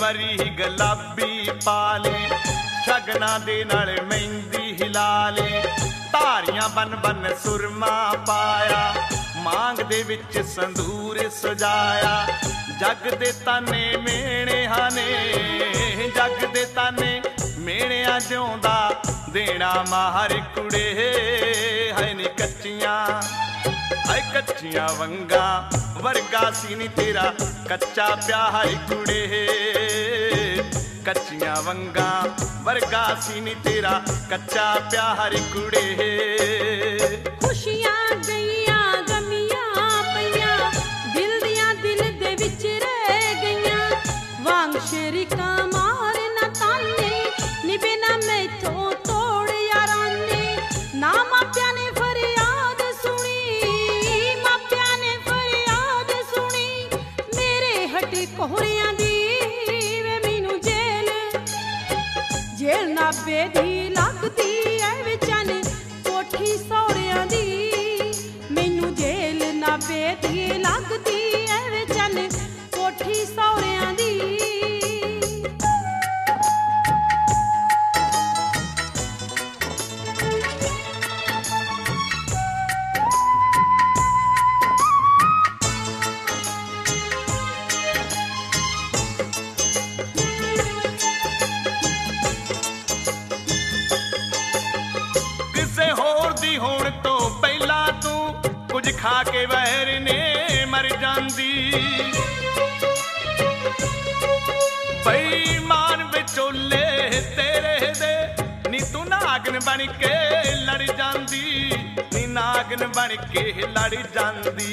Worry गुलाबी पा ले, शगना दे नाल मेहंदी हिला ले, धारियां बन बन सुरमा पाया, मांग दे विच संदूर सजाया। जग दे ताने मेहणिया ने, जग दे ताने मेहणिया जिउंदा देना माहर कुड़े। है नी कच्चियां है कच्चियां वंगा वर्गा सी नी तेरा कच्चा प्यार कुड़े। कच्चियां वंगा वर्गा सी नी तेरा कच्चा प्यार कुड़े। खुशियां गईयां गमियां पईयां, दिल दियां दिल दे विच रह गईयां, वांग शरीका मार ना ताने, नी बिना मैथों तोड़ यारां ने। ना मापिया ने फरियाद सुनी, मापिया ने फरियाद सुनी, मेरे हटे कोहरियां दी वे मैनू जेल। जेल नाभे दी लगदी ऐ विचन कोठी सौरियां दी, मैनू जेल नाभे दी लगदी ऐ विचन कोठी सौरियां दी। किसे होर दी होण तो पहला तू कुछ खा के वैर ने मर जांदी। बेईमान विचोले तेरे दे नी तू नागन बन के लड़ जांदी, नी नागन बन के लड़ जांदी।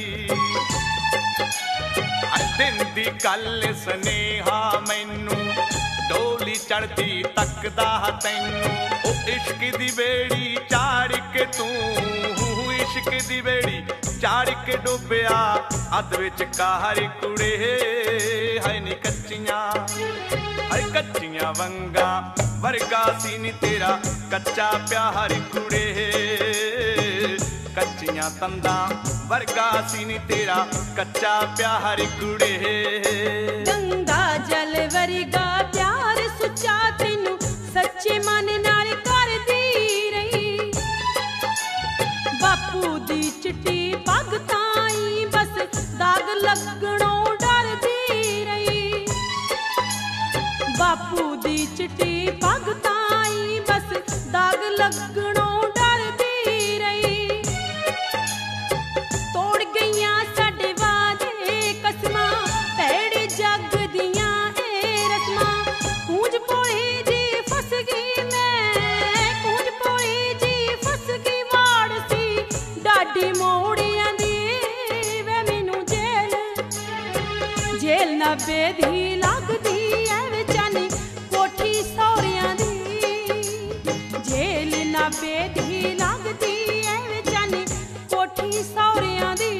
दिन दी गल स्नेहा मैनू डोली चढ़दी तकदा तैनू, ओ इश्क दी बेड़ी चाड़ के तू, इश्क दी बेड़ी चाड़ के डुबिया अध विच कार कुड़े। है नी कच्चियां है कच्चियां वंगा वर्गा सी नी तेरा कच्चा प्यार कुड़े। कच्चियां तंदा वर्गा सी नी तेरा कच्चा प्यार कुड़े। गंगा जल वर्गा प्यार सुच्चा तैनू सच्चे मन नाल करदी रही, बापू दी चिट्टी पग ताईं बस दाग लगणों डरदी रही, बापू दी चिट्टी पग ताईं बस दाग लगणों डरदी रही। तोड़ गईयां साडे वादे कसमां, भैड़े जग दियां ए रस्मां, कूंज पोई जी फस गई मैं, कूंज पोई जी फस गई वाड़ सी डाडी मोड़ियां दी वे मैनू जेल। जेल नाभे दी लगदी ऐ विचन कोठी सौरियां दी, जेल नाभे दी लगदी ऐ विचन कोठी सौरियां दी।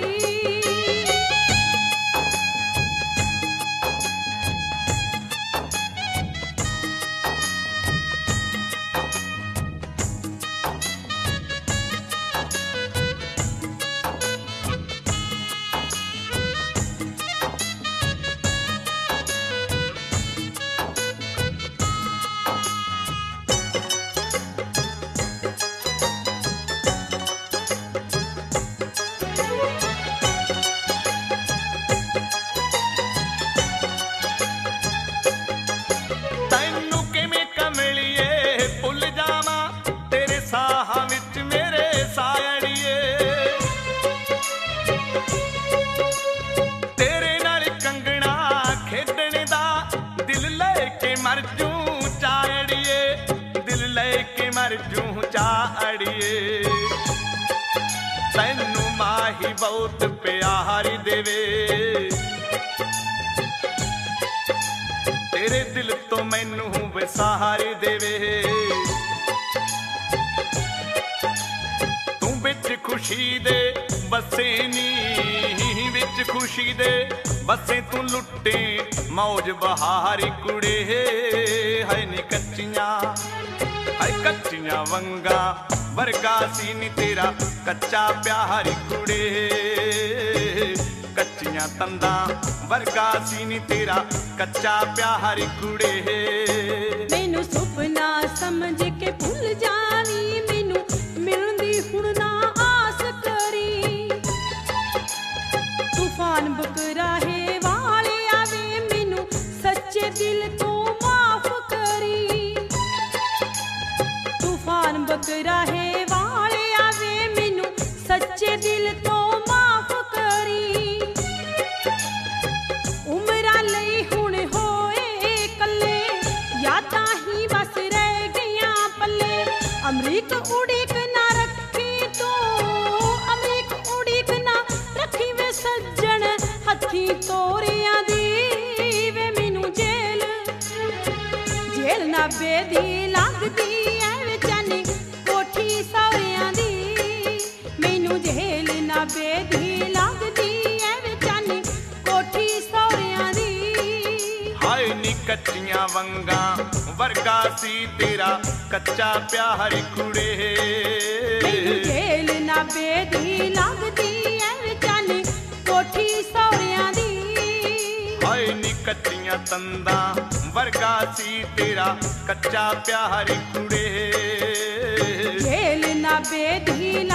तैनू किवें कमलिए भुल जावां तेरे साहां विच मेरे सायड़िए। तेरे नाल कंगना खेडण दा दिल लेके मर जूं चाड़िए, दिल लेके मर जूं चाड़िए। तैनू माही बहुत प्यार देवे, तेरे दिल तो मैनू विसार देवे। तू बिच खुशी दे बसे नी, बिच खुशी दे बसे तू लुटे मौज बहार कुड़े। है नी कच्चियां है कच्चियां वंगा वर्गा सी नी तेरा कच्चा प्यार कुड़े। ਕੱਚੀਆਂ ਤੰਦਾਂ ਵਰਗਾ ਸੀ ਨੀ ਤੇਰਾ ਕੱਚਾ ਪਿਆਰ ਕੁੜੇ। ਮੈਨੂੰ ਸੁਪਨਾ ਸਮਝ ਕੇ ਭੁੱਲ ਜਾਵੀਂ, ਮੈਨੂੰ ਮਿਲਣ ਦੀ ਹੁਣ ਨਾ ਆਸ ਕਰੀ। ਤੂਫਾਨ ਬਕਰਾਹੇ ਵਾਲੇ ਆਵੇ, ਮੈਨੂੰ ਸੱਚੇ ਦਿਲ ਤੋਂ ਮਾਫ ਕਰੀ। ਤੂਫਾਨ ਬਕਰਾਹੇ ਵਾਲੇ ਆਵੇ, ਮੈਨੂੰ ਸੱਚੇ ਦਿਲ ਤੋਂ ਮਾਫ ਕਰੀ। ਉਮਰਾਂ ਲਈ ਹੁਣ ਹੋਏ ਕੱਲੇ, ਯਾਦਾਂ ਹੀ ਬਸ ਰਹਿ ਗਈਆਂ ਪੱਲੇ। ਅਮਰੀਕ ਉਡੀਕ ਨਾ ਰੱਖੀ ਤੂੰ, ਅਮਰੀਕ ਉਡੀਕ ਨਾ ਰੱਖੀ ਵੇ ਸੱਜਣ ਹੱਥੀਂ ਤੋਰਿਆਂ ਦੀ। ਵੇ ਮੈਨੂੰ ਜੇਲ ਨਾ ਬੇਦੀ ਲੱਗਦੀ ਐ ਵੇ ਜਾਨੀ ਕੋਠੀ ਸਹੁਰਿਆਂ ਦੀ। ਮੈਨੂੰ ਜੇਲ ਨਾ ਬੇਦੀ ਲੱਗਦੀ ਐ ਵੇ ਜਾਨੀ ਕੋਠੀ ਸਹੁਰਿਆਂ ਦੀ। ਹਾਏ ਨੀ ਕੱਚੀਆਂ ਵੰਗਾਂ ਵਰਗਾ ਸੀ ਤੇਰਾ ਕੱਚਾ ਪਿਆਰ ਕੁੜੇ। ਮੈਨੂੰ ਜੇਲ ਨਾ ਬੇਦੀ ਲੱਗਦੀ ਐ ਵੇ ਜਾਨੀ ਕੋਠੀ ਸਹੁਰਿਆਂ ਦੀ। ਹਾਏ ਨੀ ਕੱਚੀਆਂ ਤੰਦਾਂ ਵਰਗਾ ਸੀ ਤੇਰਾ ਕੱਚਾ ਪਿਆਰ ਕੁੜੇ। ਜੇਲ ਨਾ ਬੇਦੀ